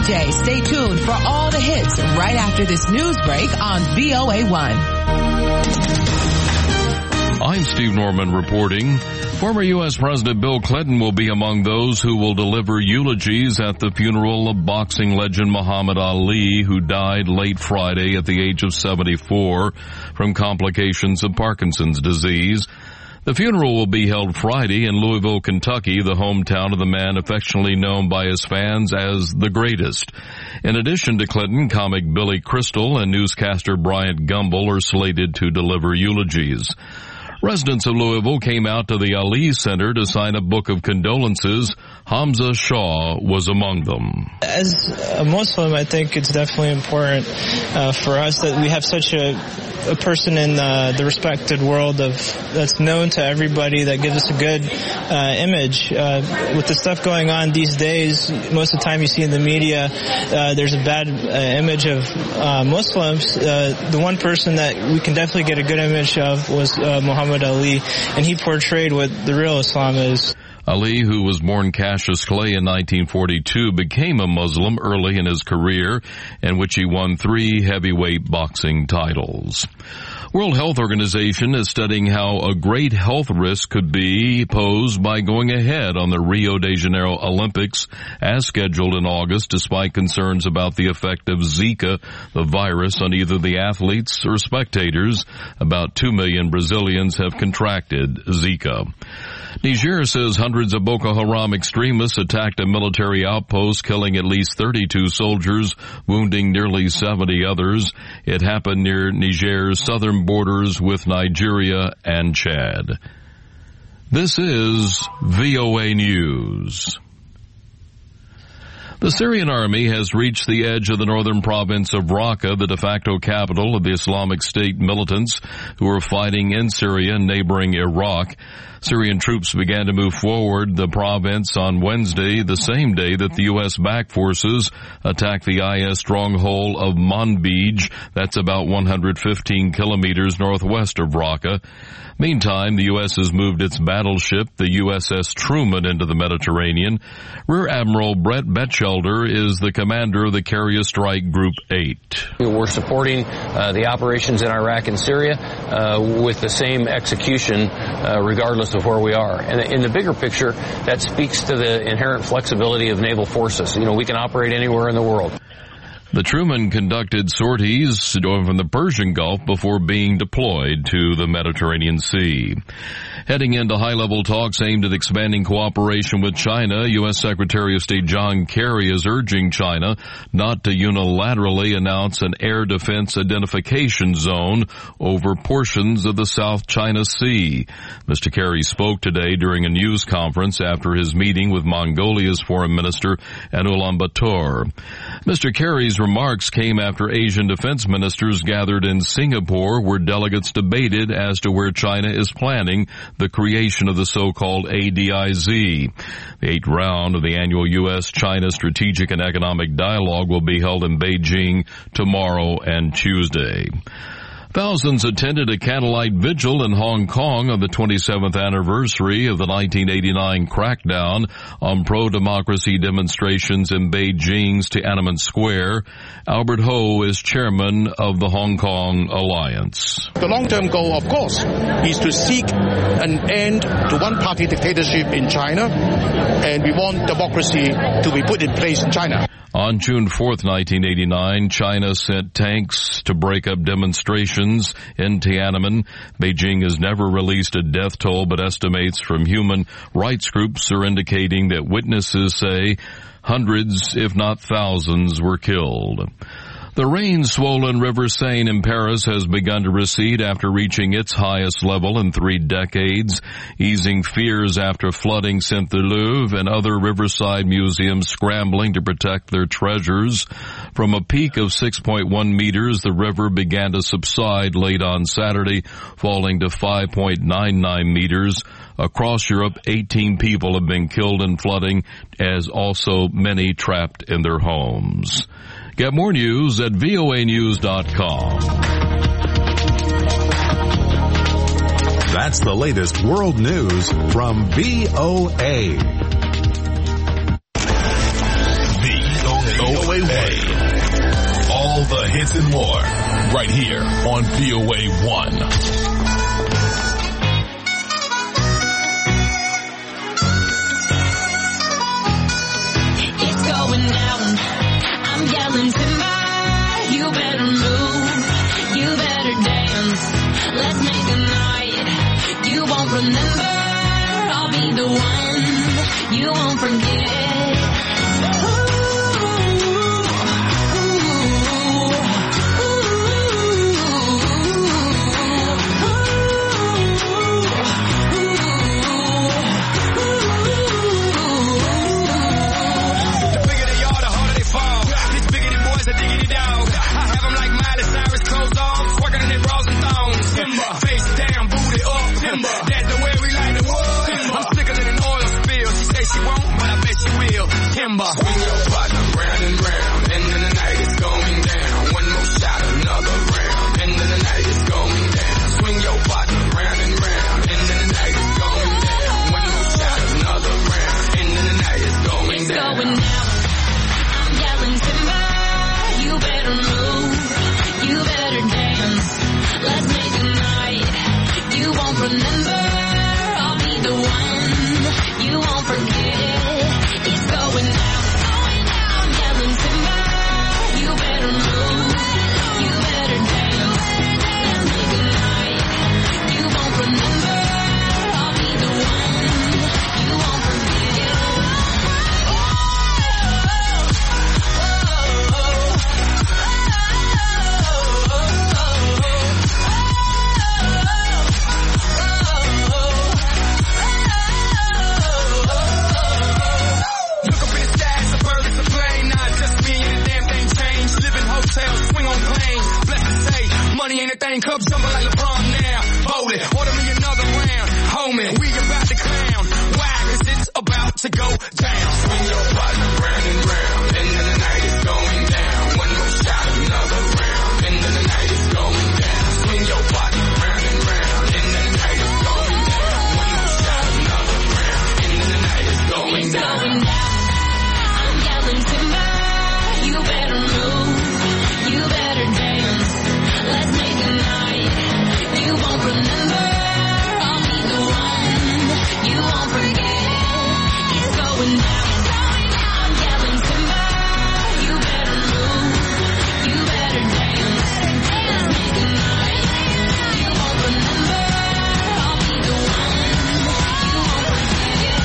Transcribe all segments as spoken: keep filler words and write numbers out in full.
J. Stay tuned for all the hits right after this news break on V O A one. I'm Steve Norman reporting. Former U S President Bill Clinton will be among those who will deliver eulogies at the funeral of boxing legend Muhammad Ali, who died late Friday at the age of seventy-four from complications of Parkinson's disease. The funeral will be held Friday in Louisville, Kentucky, the hometown of the man affectionately known by his fans as the Greatest. In addition to Clinton, comic Billy Crystal and newscaster Bryant Gumbel are slated to deliver eulogies. Residents of Louisville came out to the Ali Center to sign a book of condolences. Hamza Shah was among them. As a Muslim, I think it's definitely important uh, for us that we have such a, a person in the, the respected world of that's known to everybody, that gives us a good uh, image. Uh, with the stuff going on these days, most of the time you see in the media, uh, there's a bad uh, image of uh, Muslims. Uh, the one person that we can definitely get a good image of was uh, Muhammad Ali, and he portrayed what the real Islam is. Ali, who was born Cassius Clay in nineteen forty-two, became a Muslim early in his career, in which he won three heavyweight boxing titles. World Health Organization is studying how a great health risk could be posed by going ahead on the Rio de Janeiro Olympics as scheduled in August, despite concerns about the effect of Zika, the virus, on either the athletes or spectators. About two million Brazilians have contracted Zika. Niger says hundreds of Boko Haram extremists attacked a military outpost, killing at least thirty-two soldiers, wounding nearly seventy others. It happened near Niger's southern borders with Nigeria and Chad. This is V O A News. The Syrian army has reached the edge of the northern province of Raqqa, the de facto capital of the Islamic State militants who are fighting in Syria and neighboring Iraq. Syrian troops began to move forward the province on Wednesday, the same day that the U S-backed forces attacked the I S stronghold of Manbij. That's about one hundred fifteen kilometers northwest of Raqqa. Meantime, the U S has moved its battleship, the U S S Truman, into the Mediterranean. Rear Admiral Brett Betchelder is the commander of the Carrier Strike Group eight. We're supporting uh, the operations in Iraq and Syria uh, with the same execution uh, regardless of where we are. And in the bigger picture, that speaks to the inherent flexibility of naval forces. You know, we can operate anywhere in the world. The Truman conducted sorties from the Persian Gulf before being deployed to the Mediterranean Sea. Heading into high-level talks aimed at expanding cooperation with China, U S Secretary of State John Kerry is urging China not to unilaterally announce an air defense identification zone over portions of the South China Sea. Mister Kerry spoke today during a news conference after his meeting with Mongolia's Foreign Minister in Ulaanbaatar. Mister Kerry's remarks came after Asian defense ministers gathered in Singapore, where delegates debated as to where China is planning the creation of the so-called A D I Z. The eighth round of the annual U S-China Strategic and Economic Dialogue will be held in Beijing tomorrow and Tuesday. Thousands attended a candlelight vigil in Hong Kong on the twenty-seventh anniversary of the nineteen eighty-nine crackdown on pro-democracy demonstrations in Beijing's Tiananmen Square. Albert Ho is chairman of the Hong Kong Alliance. The long-term goal, of course, is to seek an end to one-party dictatorship in China, and we want democracy to be put in place in China. On June fourth, nineteen eighty-nine, China sent tanks to break up demonstrations in Tiananmen. Beijing has never released a death toll, but estimates from human rights groups are indicating that witnesses say hundreds, if not thousands, were killed. The rain-swollen River Seine in Paris has begun to recede after reaching its highest level in three decades, easing fears after flooding sent the Louvre and other riverside museums scrambling to protect their treasures. From a peak of six point one meters, the river began to subside late on Saturday, falling to five point nine nine meters. Across Europe, eighteen people have been killed in flooding, as also many trapped in their homes. Get more news at V O A news dot com. That's the latest world news from V O A. V O A This and more, right here on V O A one. It's going down. I'm yelling timber. You better move. You better dance. Let's make a night you won't remember. I'll be the one you won't forget. Timber. Swing your partner round and round, and then the night is going down. One more shot, another round, and then the night is going down. Swing your partner round and round, and then the night is going down. One more shot, another round, and then the night is going it's down. Going down. I'm yelling timber. You better move. You better dance. Let's make a night you won't remember. I'll be the one you won't forget. It's going down. I'm yelling timber. You better move. You better dance. Let's make a night you won't remember. I'll be the one you won't forget. Swing on planes, blessed to say, money ain't a thing, cups jumping like LeBron now. Bowling, order me another round, homie, we about to clown. Why? Cause it's about to go down. Swing your partner round and round, and then the night is going down. One more shot, another round, and then the night is going down. Swing your partner round and round, and then the night is going down. One more shot, another round, and then the night is going It's down. going down. I'm yelling timber. You better move. You better dance. Let's make a night you won't remember. I'll be the one you won't forget. It's going down. I'm yelling timber. You better move. You better dance. Let's make a night you won't remember. I'll be the one you won't forget.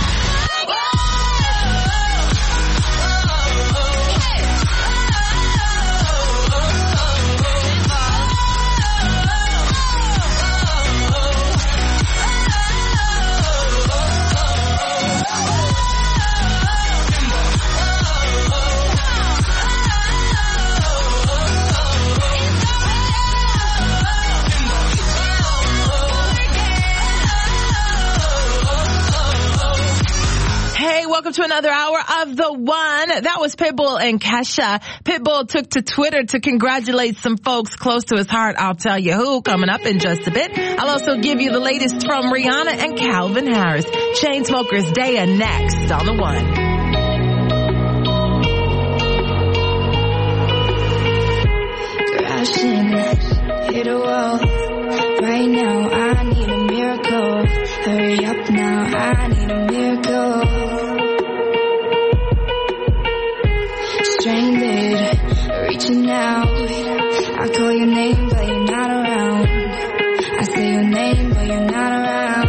Hey, welcome to another hour of The One. That was Pitbull and Kesha. Pitbull took to Twitter to congratulate some folks close to his heart. I'll tell you who coming up in just a bit. I'll also give you the latest from Rihanna and Calvin Harris. Chainsmokers Day next on The One. Crashing, hit a wall. Right now, I need a miracle. Hurry up now, I need a miracle. Stranded, reaching out. I call your name, but you're not around. I say your name, but you're not around.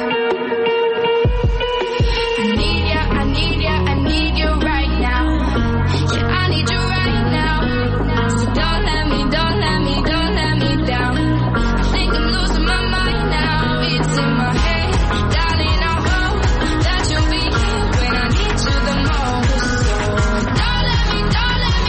I need ya, I need ya, I need you right now. Yeah, I need you right now. So don't let me, don't let me, don't let me down. I think I'm losing my mind now. It's in my head, darling, I hope that you'll be here when I need you the most. So don't let me, don't let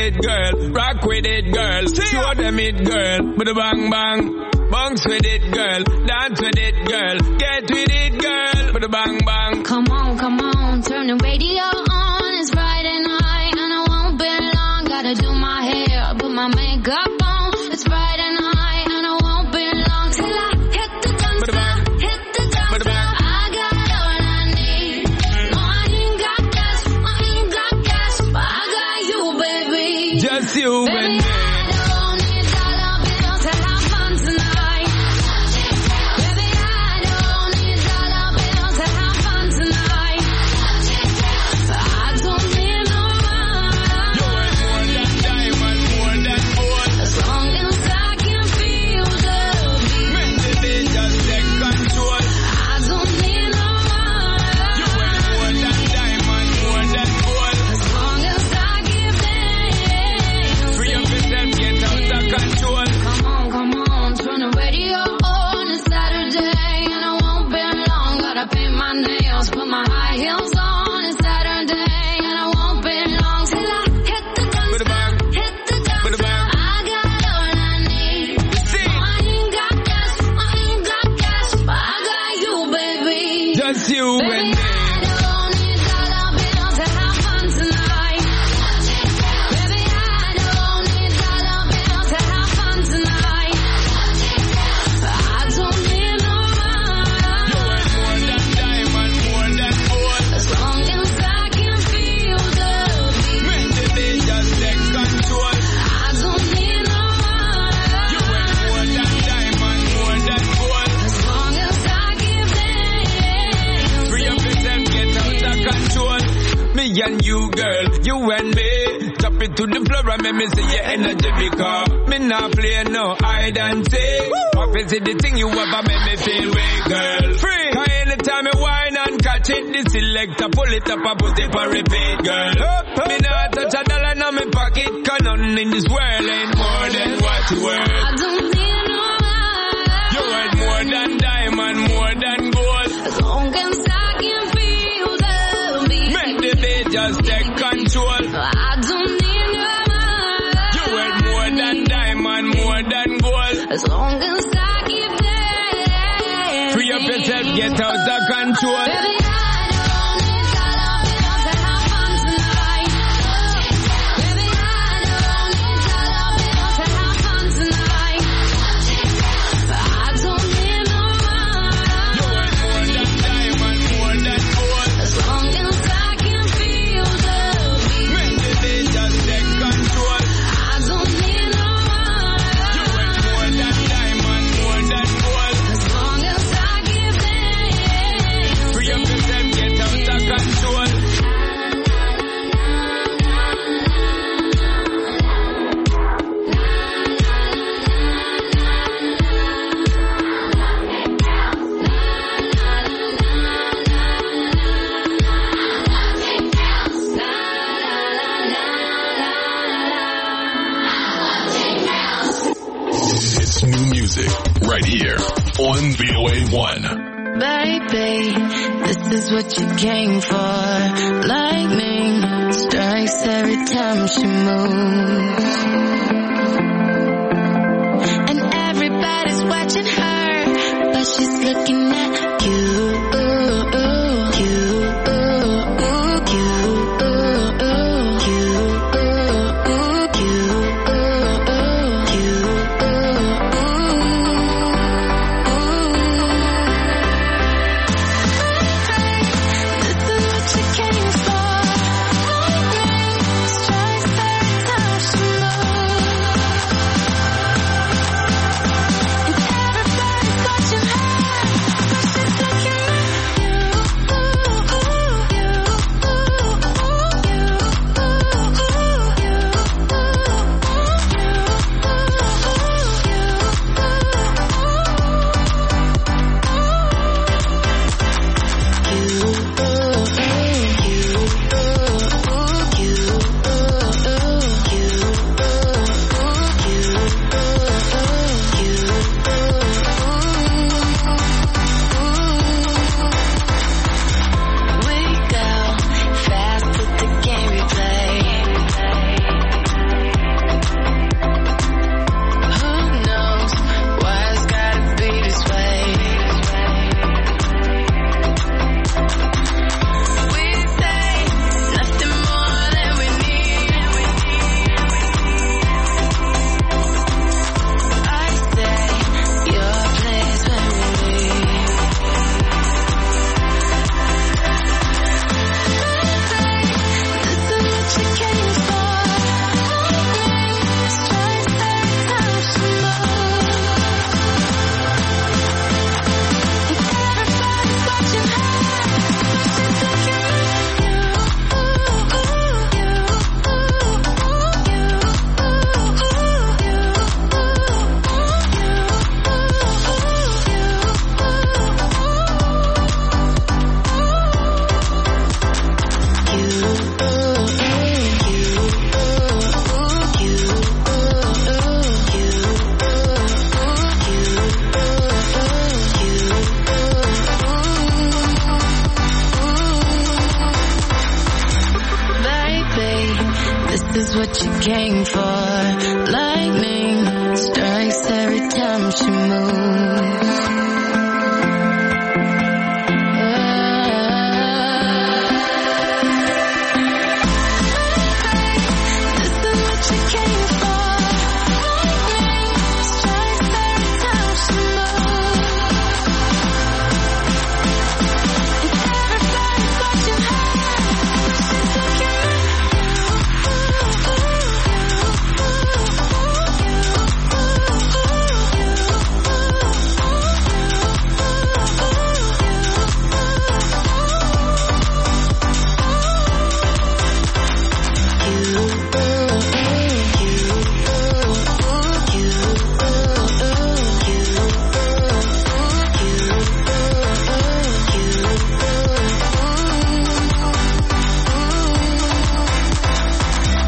it, girl. Rock with it, girl. Show them it, girl. With a bang bang. Bounce with it, girl. Dance with it, girl. Get with it, girl. With a bang bang. Come on, come on, turn the radio on. It's Friday night and I won't be long. Gotta do my hair, put my makeup on. It's Friday night and I won't be long till I hit the dance floor, hit the dance floor. I got all I need. No, I ain't got gas, I ain't got gas, but I got you, baby. Just you baby, and me. And you, girl, you and me, drop it to the floor and make me see your energy because me not play no hide and seek. What is it the thing you ever make me feel way, girl? Free. Cause anytime you whine and catch it, the selector pull it up and put it for repeat, girl. Me not touch a dollar in my pocket, cause nothing in this world ain't more than what you worth. I don't need no money. You worth more than diamond, more than gold. As long as I can feel the beat. Make the beat just take control. I don't need no money. You worth more than diamond, more than gold. As long as I keep dancing. Free up yourself, get out of control. Baby, I don't need dollar bills to have fun tonight. Baby, I don't need dollar bills to have fun tonight. I don't need no money. You worth more than diamond, more than gold. As long as I can feel the beat. Make the beat just take control. I don't need no money. You worth more than diamond, more than gold. As long as I keep dancing. Free up yourself, get out of control. It's new music right here on V O A one. Baby, this is what you came for. Lightning strikes every time she moves. And everybody's watching her, but she's looking at you. Strikes every time she moves.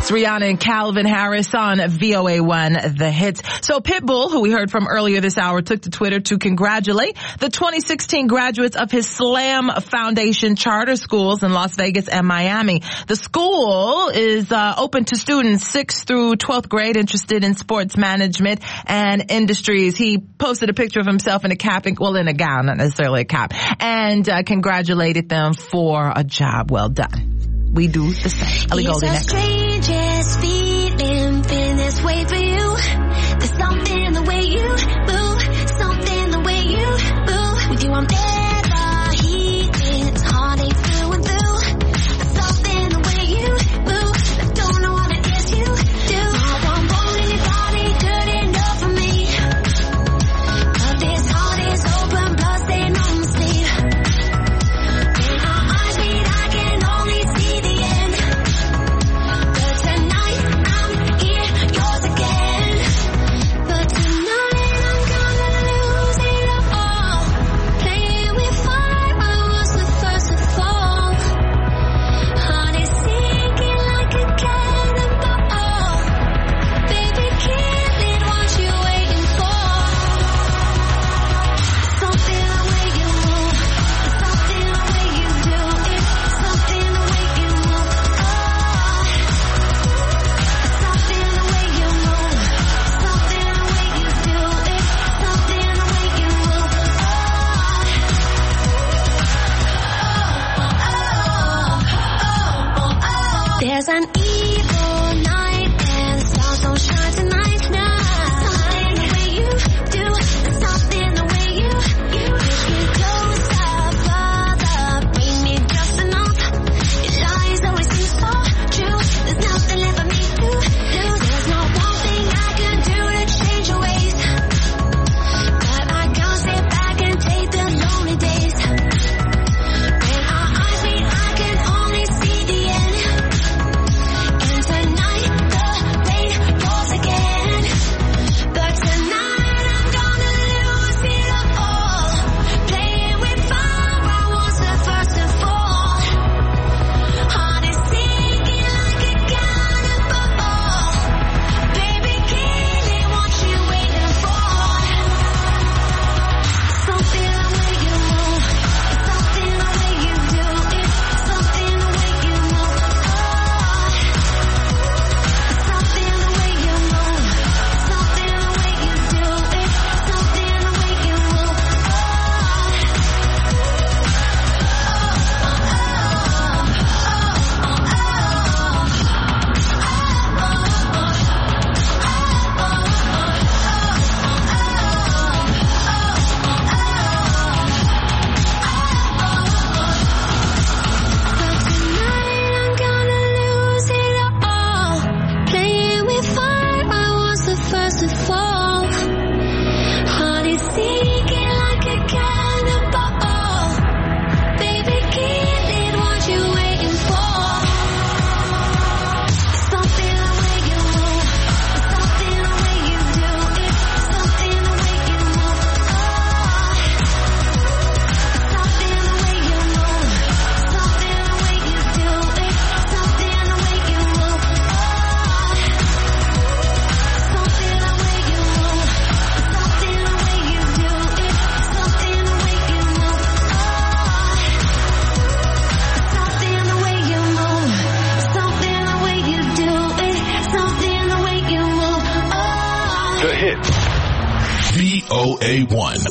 It's Rihanna and Calvin Harris on V O A one, The Hits. So Pitbull, who we heard from earlier this hour, took to Twitter to congratulate the twenty sixteen graduates of his Slam Foundation charter schools in Las Vegas and Miami. The school is uh, open to students sixth through twelfth grade interested in sports management and industries. He posted a picture of himself in a cap, well, in a gown, not necessarily a cap, and uh, congratulated them for a job well done. We do the same. Ellie Goulding next. It's the strangest feeling, feeling this way for you. There's something in the way you move, something the way you move. With you I'm never healing, it's heartache through and through. There's something in the way you move, I don't know what it is you do. I don't want anybody good enough for me, but this heart is open, blood stained on my sleeve. When our eyes meet, I can only see the end. But tonight I'm here, yours again. But tonight I'm gonna lose it all. Playing with fire, I was the first to fall. Heart is sinking like a cannonball. Baby, kill it, what you waiting for? Something the way you move, something the way you do it, something the way you move. Something the way you move, something the way you do it, something the way you move. There's an evil night and the stars don't shine tonight. Now something the way you do, something the way you you push me closer, further, bring me just enough. Your lies always seem so true. There's nothing left for me to lose. There's no one thing I can do to change your ways, but I can't sit back and take the lonely days. When our eyes meet, I can only see the end. And tonight the rain falls again. But tonight I'm gonna lose it all. Playing with fire, I was the first to fall. Heart is sinking like a cannonball. Baby, kill it, what you waiting for? Something the way you move, something the way you do it, something the way you move. Something the way you move, something the way you do it, something the way you move. But tonight I'm gonna lose it all. Playing with fire, I was the first to fall. Heart is sinking like a cannonball. Baby, kill it, what you waiting for? Something the way you move, something the way you do it, something the way you move. Something the way you move, something the way you do it, something the way you move. Something the way you move, something the way you do it, something the way you move. Something the way you move, something the way you do it, something the way you move. The Hits. V O A one.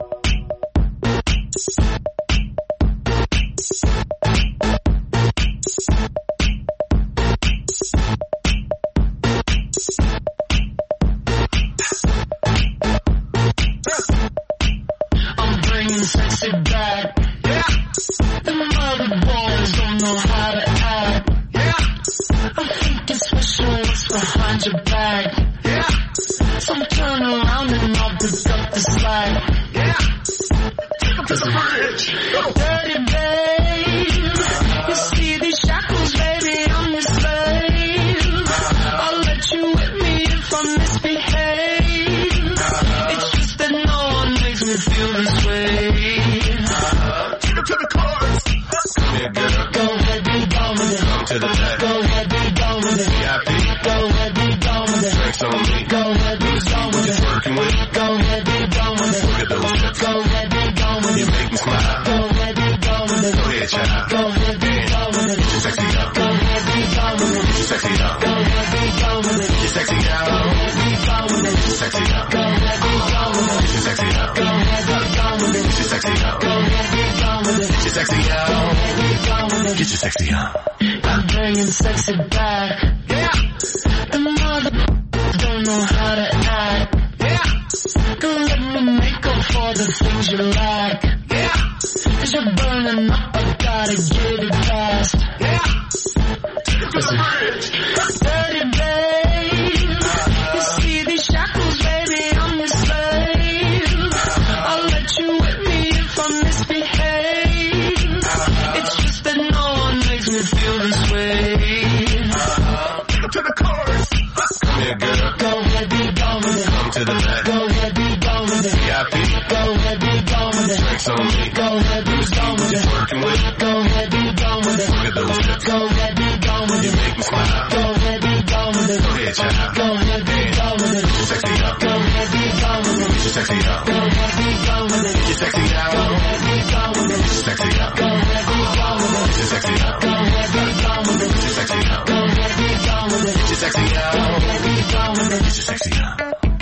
I'm bringing sexy back. Yeah. The mother boys don't know how to act. Yeah. I think it's special what's behind your back. Yeah. So turn around and I'll pick up the slack. Yeah. Take 'em to the bridge. Dirty babe. You see these shackles, baby, I'm your slave. I'll let you whip me if I misbehave. It's just that no one makes me feel this way. Take 'em to the chorus. Come here, girl. Go ahead, be dominant. To the back. Go ahead, be dominant. V I P. gone with it. Go ahead, be gone with it. Look at those hips. Go ahead, be gone with it. You make me smile. Go ahead, be gone with it. Go ahead, child. Go ahead, be gone with it. Get your sexy up. Go ahead, be gone with it. Get your sexy up. Go ahead, be gone with it. Get your sexy up. Go ahead, be gone with it. Get your sexy up. Go ahead, be gone with it. Get your sexy up. Go ahead, be gone with it. Get your sexy up. Go ahead, be gone with it. Get your sexy up. Go ahead, be gone with it. Get your sexy up. I'm bringing sexy back. Yeah. The mother don't know how to act. Yeah. Don't let me make up for the things you lack. Yeah. Cause you're burning up, I gotta get it fast. Yeah. Listen. Dirty babe. You see these shackles, baby, I'm your slave. I'll let you whip me if I misbehave. It's just that no one makes me feel this way. To the chorus. Come here, girl. Go ahead, be gone with it. Come to the back. Go ahead, be gone with it. V I P. Go ahead, be gone with it. Drinks on me. Go ahead, be gone with it. Working with it. Go ahead, be gone with it. Look at those hips. Go ahead, be gone with it. You make me smile. Go ahead, be gone with it. Go ahead, child. Go ahead, be gone with it. Get your sexy up. Go ahead, be gone with it. Get your sexy up. Go ahead, be gone with it. Get your sexy out. Go ahead, be gone with it. Get your sexy up. Go ahead, be gone with it. Get your sexy up. Go ahead, be gone with it. Get your sexy up. Go ahead, be gone with it. Get your sexy up. Go ahead, be gone with it. Get your sexy up.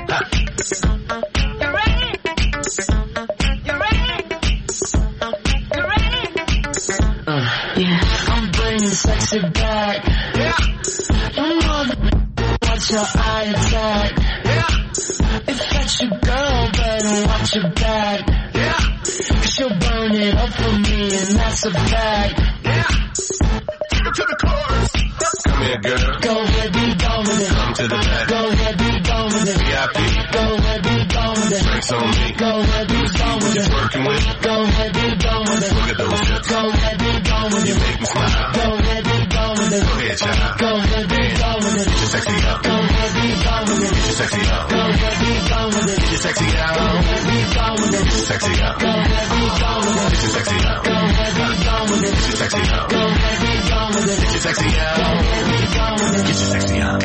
You ready? You ready? You ready? Uh, yeah, I'm bringing sexy back. Yeah. You mother, watch your eye attack. Yeah. If that's your girl, better watch your back. Yeah. Cause she'll burn it up for me, and that's a fact. Yeah. Take it to the chorus. Come here, girl. Go ahead, be gone with it. Come to the back. Go ahead, be gone with it. V I P. Go ahead, be gone with it. Drinks on me. Go ahead, be gone with it. Working with it. Go ahead, be gone with it. Look at those hips. Go ahead, be gone with it. You make me smile. Go ahead, be gone with it. Go ahead, child. Go ahead, be gone with it. Get your sexy up. Go ahead, be gone with it. Get your sexy up. Go ahead, be gone with it. Get your sexy out. Go ahead, be gone with it. Get your sexy up. Go ahead, be gone with it. Get your sexy up. Go ahead, be gone with it. Get your sexy up. Go ahead, be gone with it. Get your sexy out. Go ahead, be gone with it. Get your sexy up.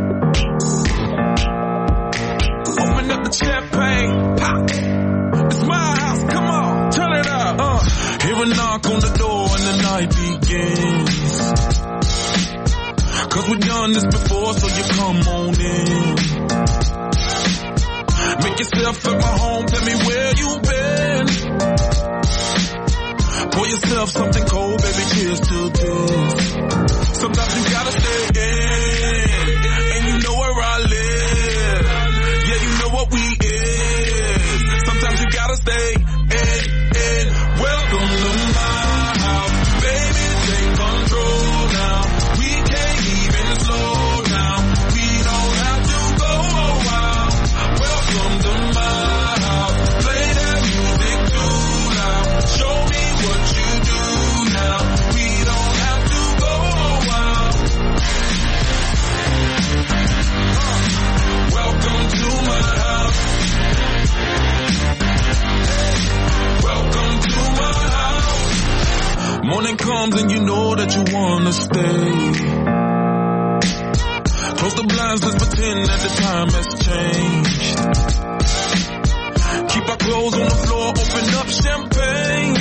Open up the champagne, pop. It's my house, come on, turn it up. Uh, hear a knock on the door and the night begins. Cause we've done this before, so you come on in. Make yourself at my home, tell me where you've been. Pour yourself something cold, baby, cheers to this. Sometimes you gotta stay in, and you know where I live. Yeah, you know what we is. Sometimes you gotta stay in, in. Welcome to my house, baby, take control now. We can't even slow down. We don't have to go a while. Welcome to my house, play that music too loud. Show me what you do now. We don't have to go a while. Welcome to my house. Welcome to my house. Morning comes and you know that you wanna stay. Close the blinds, let's pretend that the time has changed. Keep our clothes on the floor, open up champagne.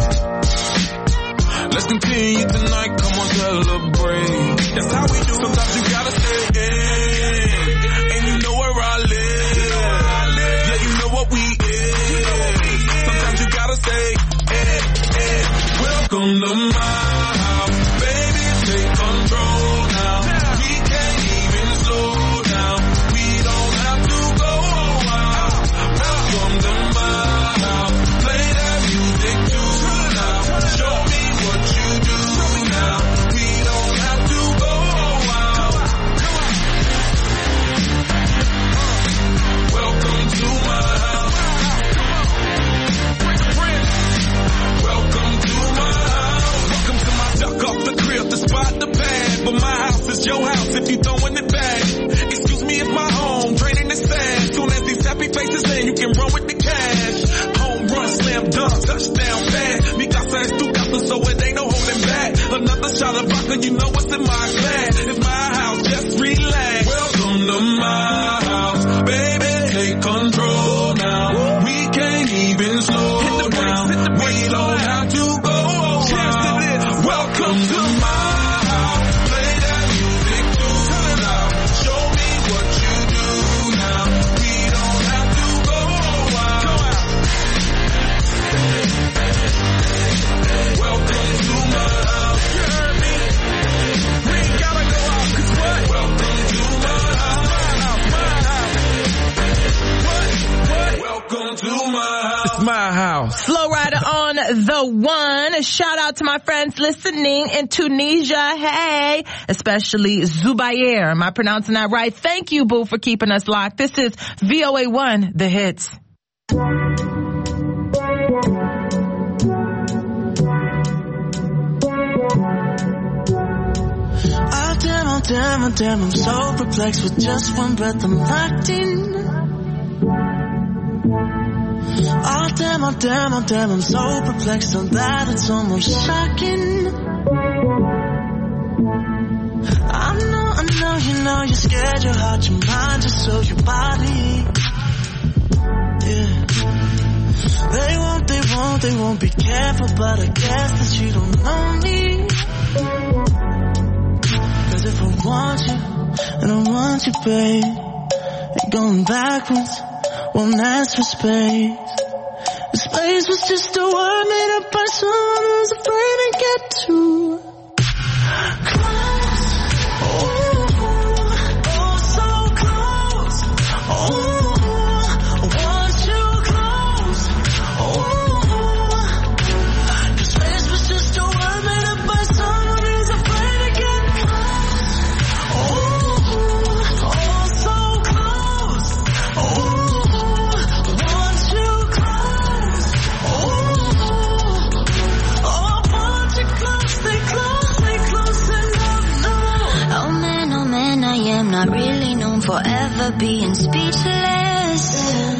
Let's continue tonight, come on, celebrate. That's how we do. Sometimes you gotta stay in, and you know where I live. Yeah, you know what we is. Sometimes you gotta stay in, in. Welcome to my house, baby, take control now. We can't even slow down. We don't have to go a while. Welcome to my house, play that music too loud. Show me what you do now. We don't have to go a while. Welcome to my house. Welcome to my house. Welcome to my duck off the crib, the spot, the pad. But my house is your house if you throwing it back. Excuse me if my home draining the sand. Soon as these happy faces in, you can run with the cash. Home run, slam dunk, touchdown pass. Mi casa es tu casa, so it ain't no holding back. Another shot of vodka, you know what's in my glass. It's my house, just relax. Welcome to my house, baby. to my house. It's my house. Flow Rider on the one. Shout out to my friends listening in Tunisia. Hey, especially Zubair. Am I pronouncing that right? Thank you, boo, for keeping us locked. This is V O A one, The Hits. Oh damn, oh damn, oh damn, I'm so perplexed. With just one breath I'm locked in. Oh damn, oh damn, oh damn, I'm so perplexed on that it's almost shocking. I know, I know, you know you're scared, your heart, your mind, just so your body. Yeah. They won't, they won't, they won't be careful, but I guess that you don't know me. Cause if I want you, and I want you, babe, ain't going backwards, won't ask for space. The space was just a word made up by someone who's afraid to get too close. Oh, oh, so close. Oh, I want you close. Oh, the space was just a word made up by someone who's afraid to get close. Oh, oh, so close. Oh, I want you close. Oh, oh, I want you close. Stay close, stay close enough. No. Oh man, oh man, I am not really known for ever being speechless.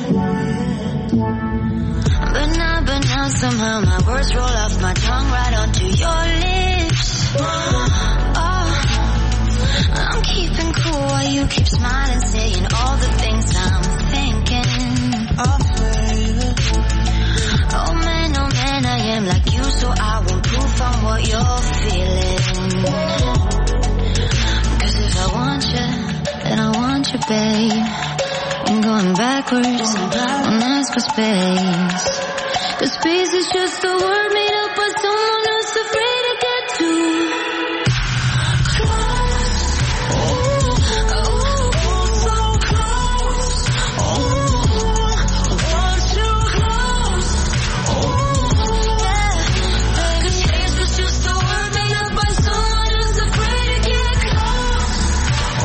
But now, but now somehow my words roll off my tongue right onto your lips. Oh, I'm keeping cool while you keep smiling, saying all the things I'm thinking. Oh, baby. Oh man, oh man, I am like you, so I won't proof on what you're feeling. Cause if I want you, then I want you, babe. And going backwards, won't ask for space. Cause space is just a word made up by someone who's afraid to get too close. Oh, so close. Oh, I want you close. Oh, yeah. Cause space was just a word made up by someone who's afraid to get close. Oh,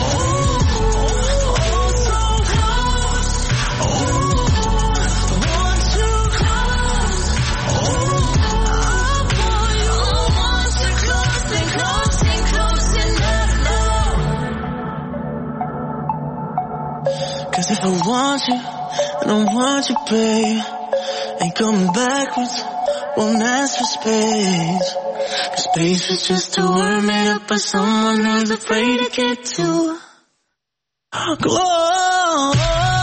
so close. Oh, I want you close. Oh, I want you close, stay close, stay close enough. Cause if I want you, and I want you, babe, ain't coming backwards, won't ask for space. Cause space is just a word made up by someone who's afraid to get too close.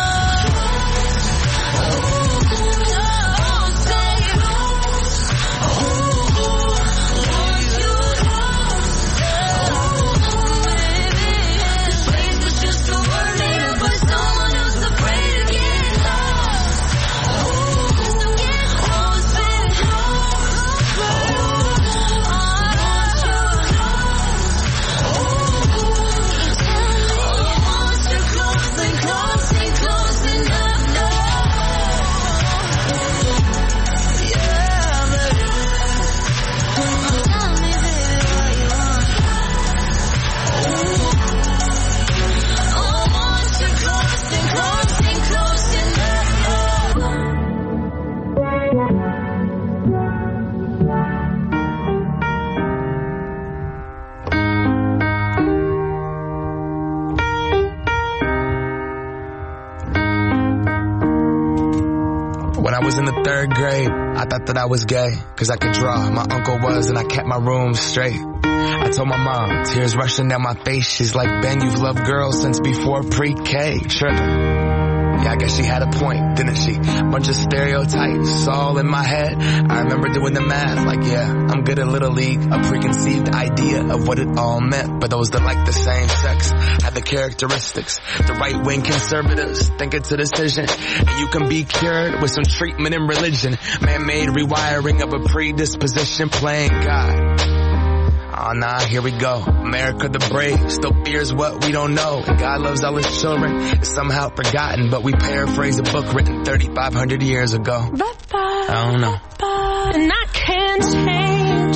When I was in the third grade, I thought that I was gay, cause I could draw. My uncle was, and I kept my room straight. I told my mom, tears rushing down my face. She's like, Ben, you've loved girls since before pre-K. Tripping. Yeah, I guess she had a point, didn't she? Bunch of stereotypes all in my head. I remember doing the math, like, yeah, I'm good at Little League. A preconceived idea of what it all meant. But those that like the same sex have the characteristics. The right-wing conservatives think it's a decision, and you can be cured with some treatment in religion. Man-made rewiring of a predisposition, playing God. I Oh nah, here we go. America the brave still fears what we don't know. And God loves all his children. It's somehow forgotten, but we paraphrase a book written thirty-five hundred years ago. I don't know. And I can't change.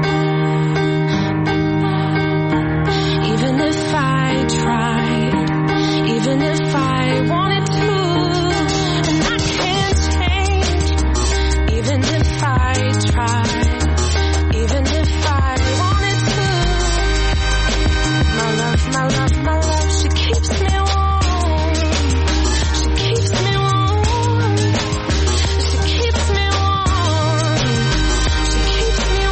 Even if I tried, even if I wanted to. And I can't change. Even if I tried, even if I wanted to. My love, my love, my love, she keeps me warm. She keeps me warm. She keeps me warm. She keeps me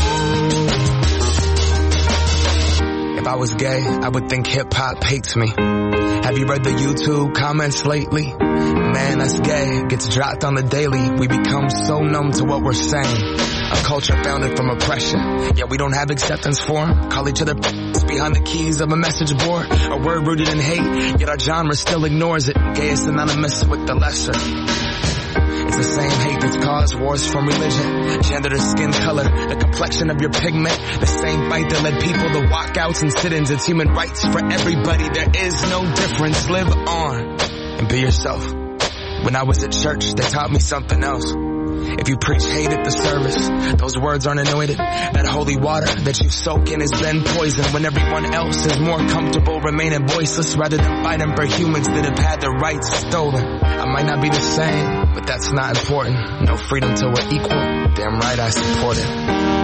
warm. If I was gay, I would think hip-hop hates me. Have you read the YouTube comments lately? Man, that's gay. Gets dropped on the daily. We become so numb to what we're saying. A culture founded from oppression. Yet we don't have acceptance for 'em. Call each other behind the keys of a message board. A word rooted in hate. Yet our genre still ignores it. Gay is synonymous with the lesser. It's the same hate that's caused wars from religion, gender to skin color, the complexion of your pigment. The same fight that led people to walkouts and sit-ins. It's human rights for everybody. There is no difference. Live on and be yourself. When I was at church, they taught me something else. If you preach hate at the service, those words aren't anointed. That holy water that you soak in has been poisoned. When everyone else is more comfortable remaining voiceless rather than fighting for humans that have had their rights stolen. I might not be the same, but that's not important. No freedom till we're equal. Damn right I support it.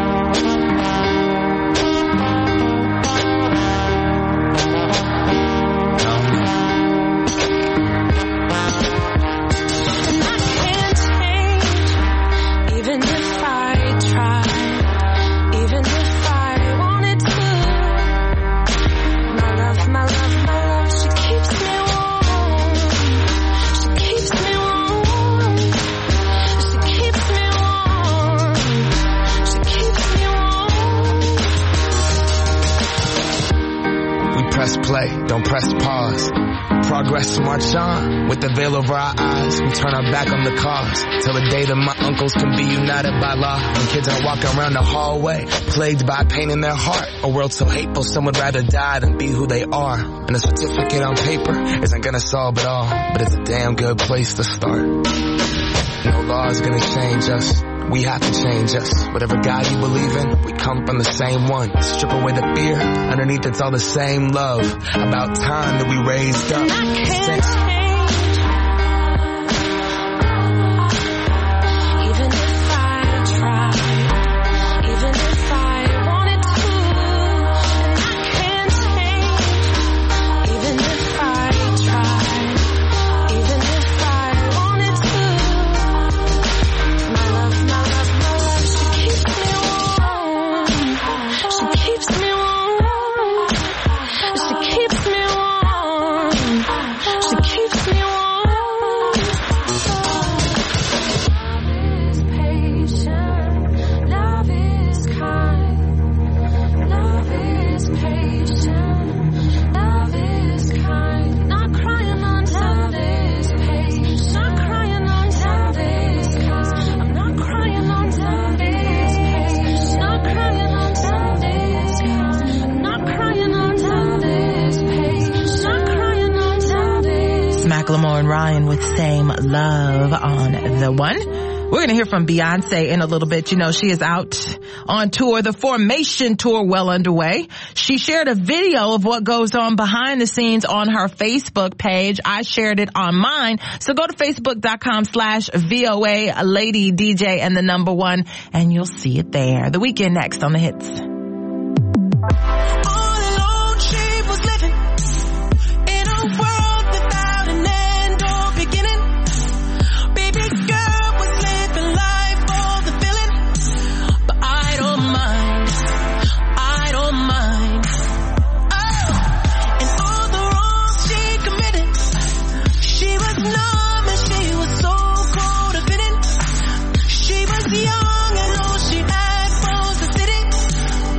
Play, don't press pause. Progress march on. With the veil over our eyes, we turn our back on the cause. Till the day that my uncles can be united by law. When kids are walking around the hallway, plagued by pain in their heart. A world so hateful, some would rather die than be who they are. And a certificate on paper isn't gonna solve it all, but it's a damn good place to start. No law is gonna change us. We have to change us. Whatever God you believe in, we come from the same one. Strip away the fear. Underneath it's all the same love. About time that we raised up. Sing. Macklemore and Ryan with Same Love on The One. We're going to hear from Beyonce in a little bit. You know, she is out on tour, the Formation Tour well underway. She shared a video of what goes on behind the scenes on her Facebook page. I shared it on mine. So go to facebook.com slash VOA Lady D J and the number one, and you'll see it there. The Weekend next on The Hits. Young and all she had was the city.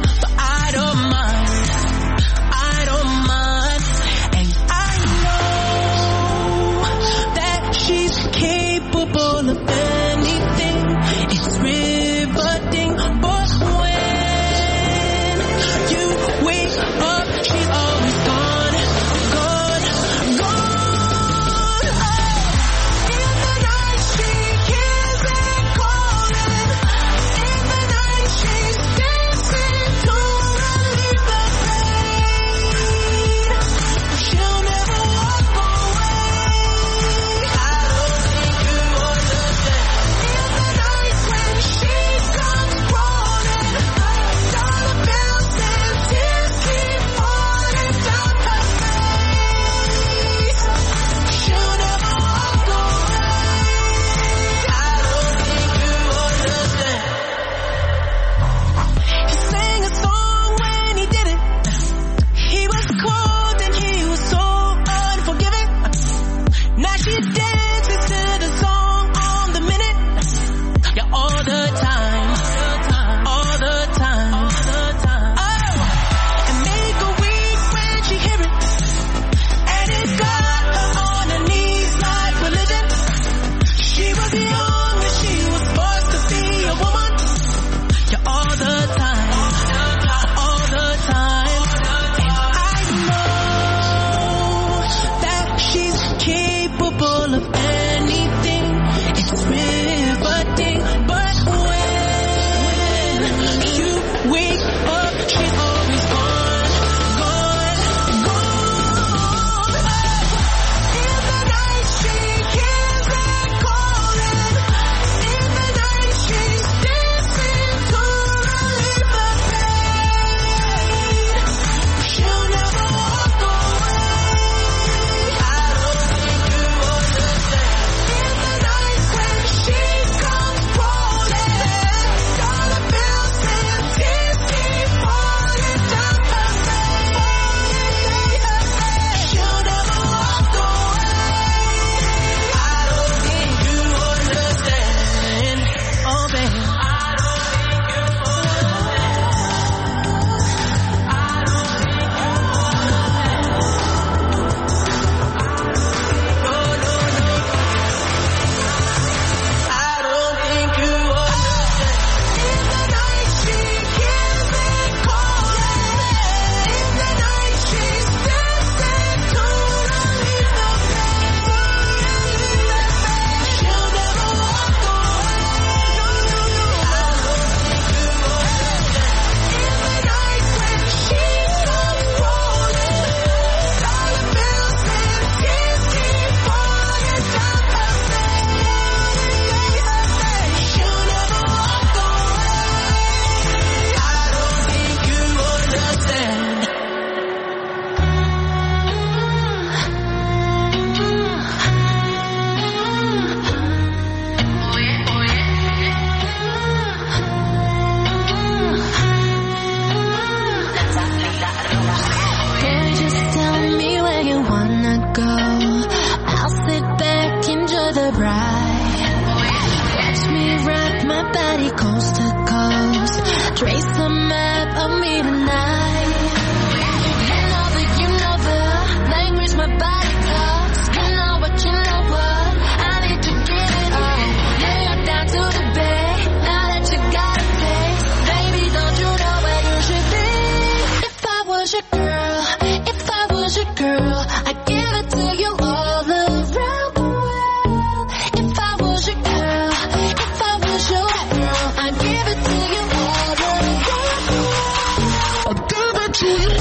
ride. Watch me rock my body coast to coast. Trace a map of me tonight. You know the, you know the language my body talks. You know what, you know what, I need to give it up. New York down to the Bay. Now that you got a taste, baby, don't you know where you should be? If I was your girl, if I was your girl, I'd give it to you all around the world. If I was your girl, if I was your girl, I'd give it to you all around the world. I'd give it to you.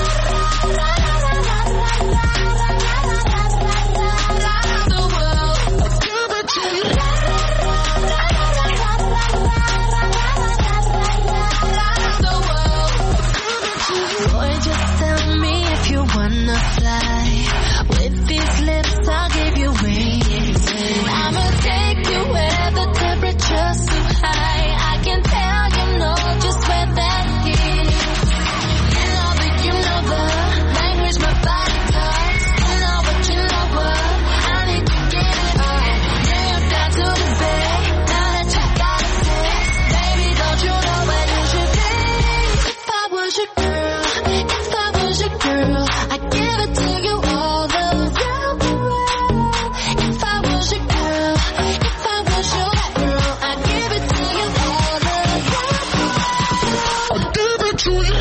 Boy, just tell me if you wanna fly. With these lips, I'll give you wings. I'ma take you where the temperature's so high. I can tell you know just where that is. You know the, you know the language my body talks. You know what, you know what, I need to get it up. New York down to the Bay. Now that you got a taste, baby, don't you know where you should be? If I was your girl, if I was your girl, I'd give it to you all around the world. If I was your girl, if I was your girl, I'd give it to you all around the world. I'd give it to you.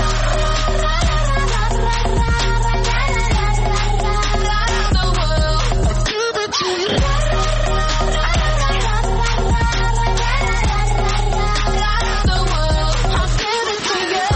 I'd give it to you. I'll give it to you.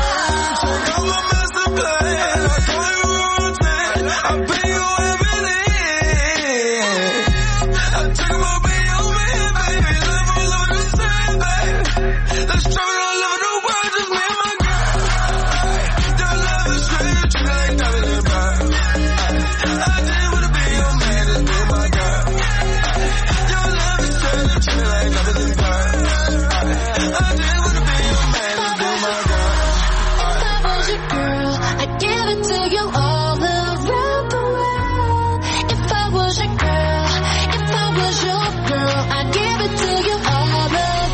If I was your girl, I'd give it to you all around the world. If I was your girl, if I was your girl, I'd give it to you all around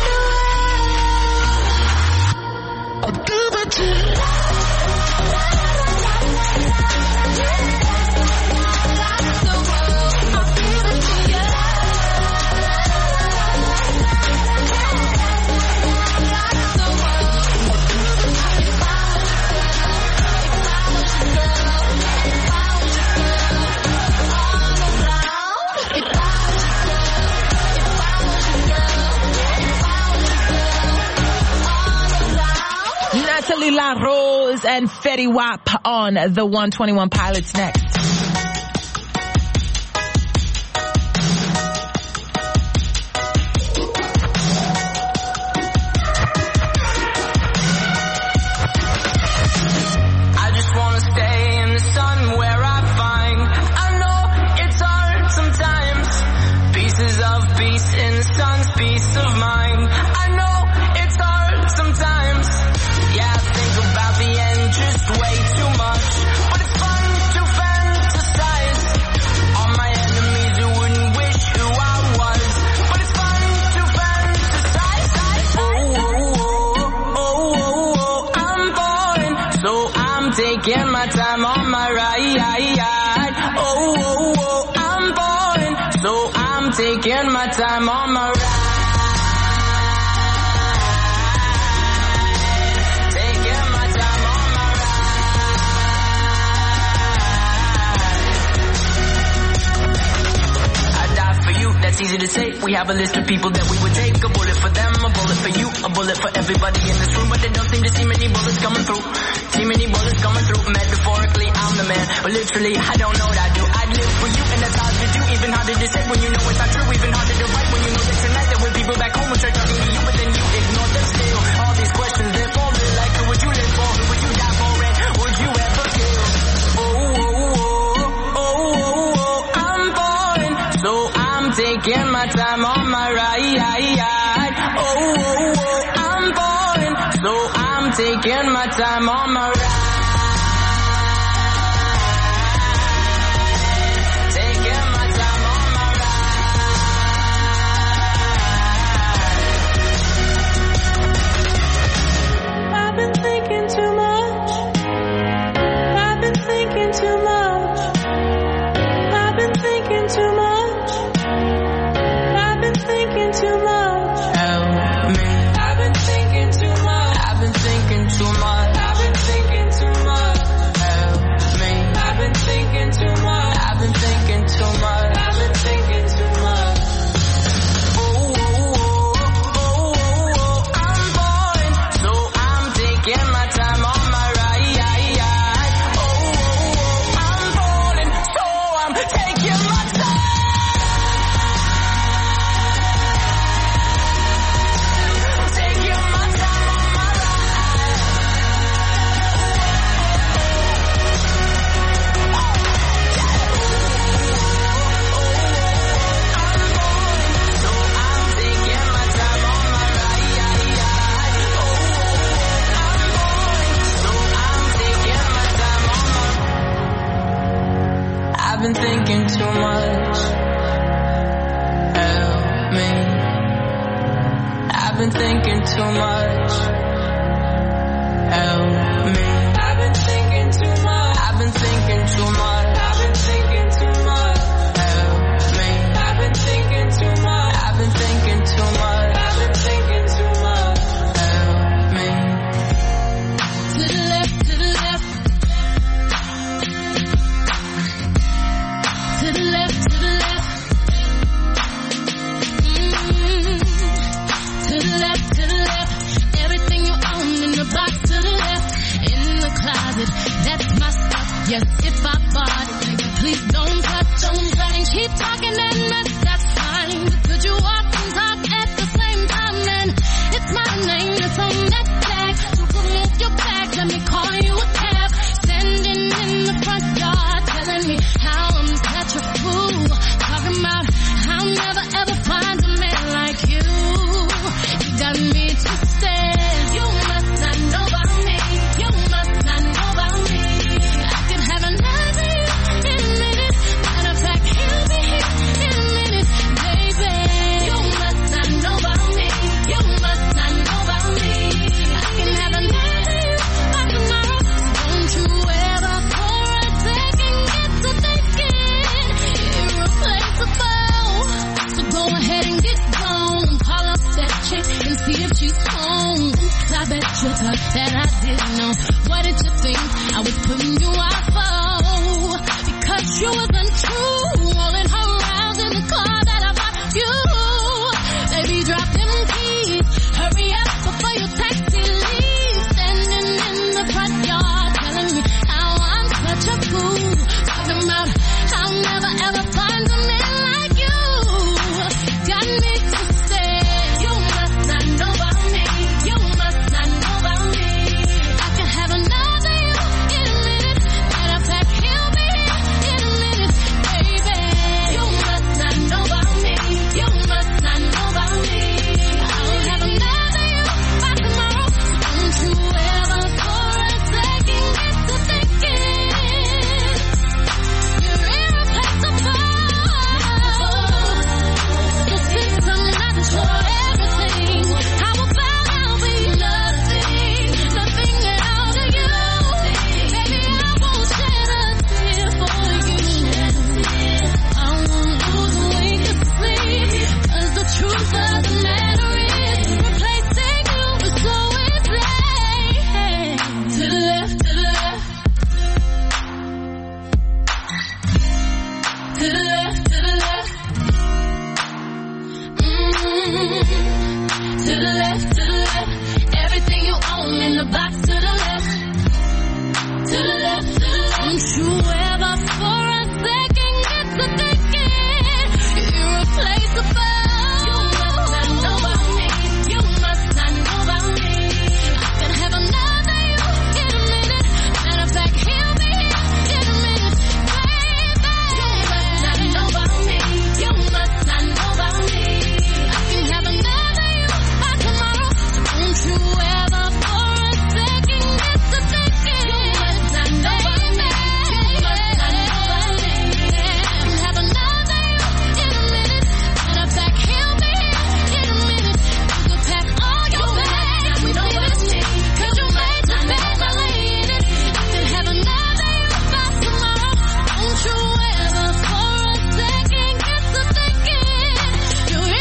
the world. I'd give it to you. I'll give it to you. Natalie La Rose and Fetty Wap on the one twenty-one Pilots next. I just wanna stay in the sun where I find. I know it's hard sometimes. Pieces of peace in the sun's peace of mind. I know it's hard sometimes. Yeah, I think about the end just way too much. But it's fun to fantasize. All my enemies who wouldn't wish who I was. But it's fun to fantasize. Oh, oh, oh, oh, oh, oh, I'm boring. So I'm taking my time on my ride. Oh, oh, oh, I'm boring. So I'm taking my time on my ride. That's easy to say. We have a list of people that we would take. A bullet for them, a bullet for you, a bullet for everybody in this room. But they don't seem to see many bullets coming through. See many bullets coming through. Metaphorically, I'm the man, but literally, I don't know what I do. I'd live for you, and that's hard to do. Even harder to say when you know it's not true. Even harder to write when you know that tonight there were people back home who start talking to you, but then you ignore them still. All these questions, they're forming like who would you live for? Who would you die for? And would you ever kill? Oh, oh, oh, oh, oh, oh, I'm boring. So I'm taking my time on my ride. Oh, oh, oh, I'm boring. So I'm taking my time on my ride. Taking my time on my ride. been thinking too much. Help me. I've been thinking too much. I've been thinking too much. I've been thinking too much. Help me. I've been thinking too much. I've been thinking too much. I've been thinking too much. Help me. To the left, to the left. To the left, to the left. Mm-hmm. To the left, to the left. Everything you own in the box to the left. In the closet, that's my stuff. Yes, if I bought it, please don't touch, don't touch. Keep talking and that's, that's fine. But could you walk and talk at the same time? Then it's my name that's on that tag. So remove your bag, let me call you a cab. Standing in the front yard, telling me how I'm such a fool. Talking about I'll never ever find a man like you. You got me twisted. You must not know about me. You must not know about me. I could have another you in a minute. Matter of fact, he'll be here in a minute, baby. You must not know about me. You must not know about me. I can have another you by tomorrow. Don't you ever for a second get to thinking irreplaceable. So go ahead and get gone. Call up that chick and see if she's home. Oops, I bet you thought that I didn't know. What did you think I was putting you off for? Because you wasn't true. Rolling her around in the car that I bought you. Baby, drop them keys. Hurry up before your taxi leaves. Standing in the front yard telling me how I'm such a fool. Talking about I'll never ever find a man like you. Got me twisted. You must not know about me. You must not know about me. I can have another you in a minute. Matter of fact, he'll be here in a minute, baby. You must not know about me. You must not know about me. I'll have another you by tomorrow. Don't you ever for a second get to thinking you're irreplaceable. So since I'm not for everything, how about I'll be nothing, nothing at all to you? Baby, I won't shed a tear for you. I won't lose a wink of sleep, 'cause the truth of the matter is replacing you is so easy. To the left, to the left. To the left, to the left. Mm-hmm. To the left, to the left. Everything you own in the box to the left. To the left, to the left. Don't you ever for a second get to thinking you're irreplaceable. You must not know about me. You must not know about me. I can have another you in a minute. Matter of fact, he'll be here in a minute, baby. You must not know about me. You must not know about me. I can have another you by tomorrow. Don't you ever for a second get to thinking you must not know about me. You must not know about me. I can have another you in a minute. Matter of fact, he'll be here in a minute. You can pack all your bags with me, 'cause you made the bed by laying it. I can have another you by tomorrow. Don't you ever for a second get to thinking you're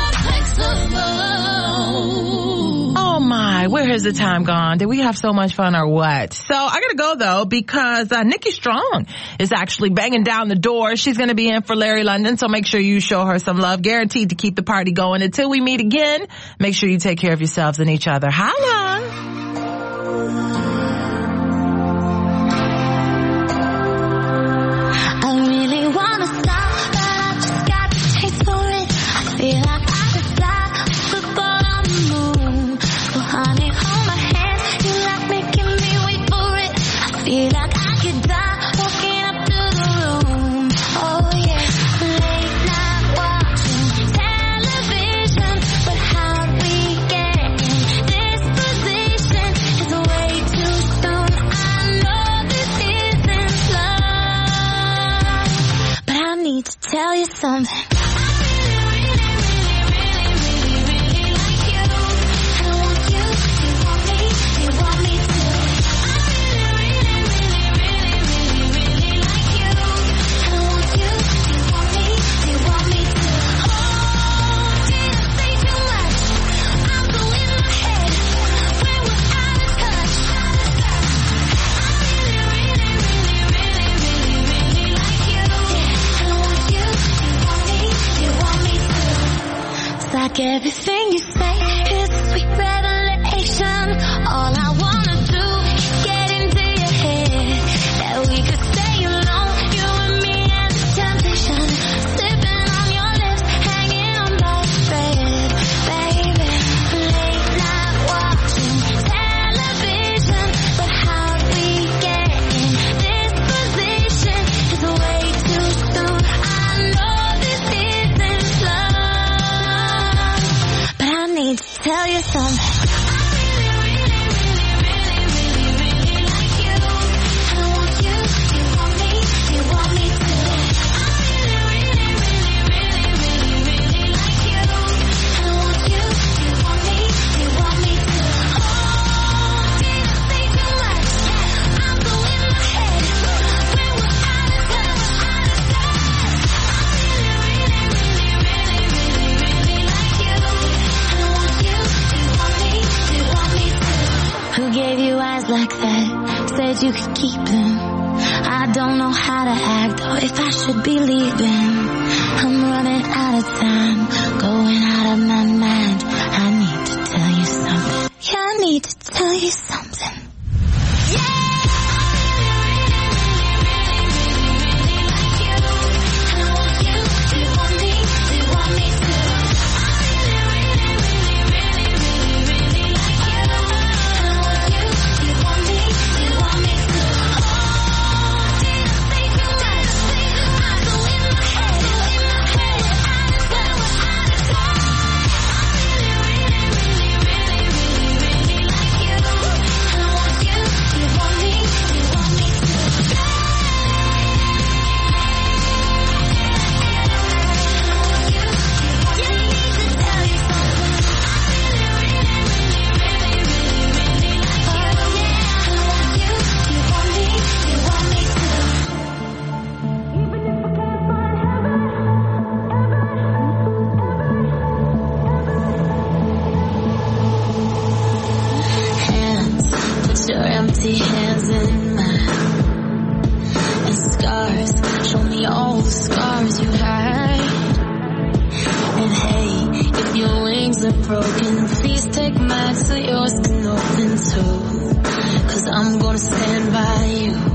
irreplaceable. Oh my, where has the time gone? Did we have so much fun or what? So I gotta go though because uh, Nikki Strong is actually banging down the door. She's gonna be in for Larry London, so make sure you show her some love. Guaranteed to keep the party going. Until we meet again, make sure you take care of yourselves and each other. Holla! I really wanna stop, but I just got the taste for it. I feel like I could fly, football on the moon. So honey, hold my hand, you like making me wait for it. I feel like I could die, walking up to the room. Oh yeah, late night watching television, but how'd we get in this position? like everything you say is a sweet revelation. All I wanna do is get into your head, that we could stay alone, you and me and the temptation, sipping on your lips, hanging on by a thread, baby. Late night watching television, but how we get in this position is way too soon. I know this isn't love, but I need to tell you something. Who gave you eyes like that? Said you could keep them. I don't know how to act or if I should be leaving. I'm running out of time, going out of my mind. I need to tell you something. Yeah, I need to tell you something. Empty hands in mine, and scars, show me all the scars you hide. And hey, if your wings are broken, please take mine so yours can open too, 'cause I'm gonna stand by you.